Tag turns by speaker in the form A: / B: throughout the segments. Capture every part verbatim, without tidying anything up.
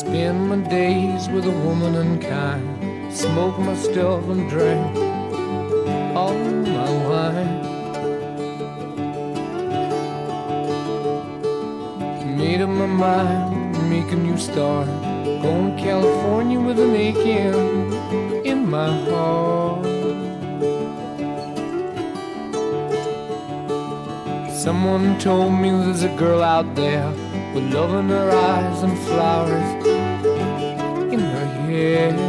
A: Spend my days with a woman unkind, smoke my stuff and drink all my wine. Made up my mind, make a new start, going to California with an aching in my heart. Someone told me there's a girl out there with love in her eyes and flowers in her hair.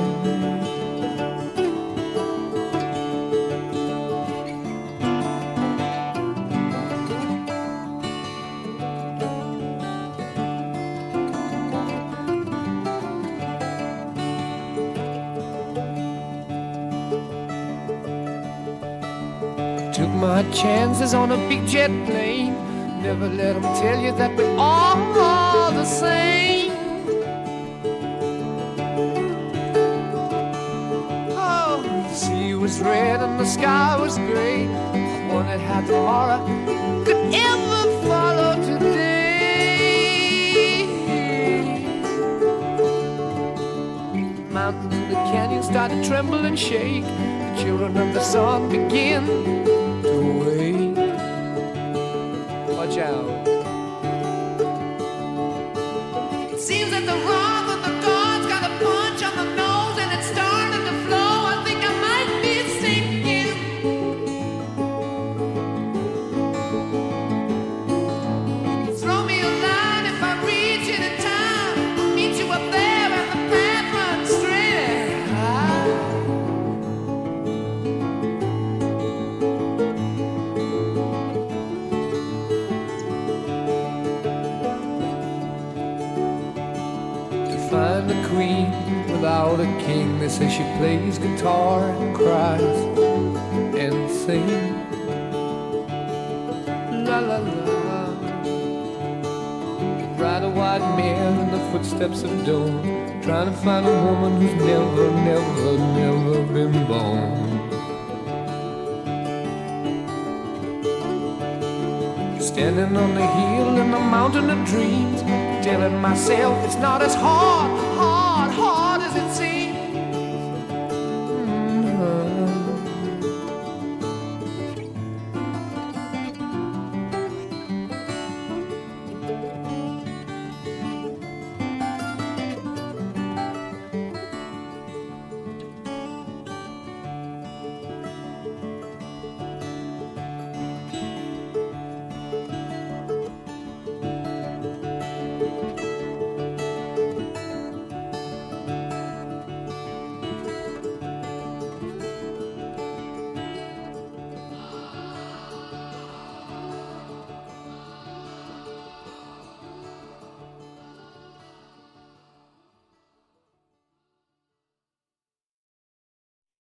A: Took my chances on a big jet plane. Never let them tell you that we're all the same. Oh, the sea was red and the sky was gray. I wondered how tomorrow could ever follow today. Mountains in the canyon start to tremble and shake. The children of the sun begin to wake. Watch out. It seems that the wrath of the gods got a punch on the nose and it's starting to flow. I think I might be sinking. Throw me a line if I reach it in time. I'll meet you up there and the path runs straight. Find a queen without a king. They say she plays guitar and cries and sings. La la la. Ride a white mare in the footsteps of dawn, trying to find a woman who's never, never, never been born. Standing on the hill in the mountain of dreams, telling myself it's not as hard, hard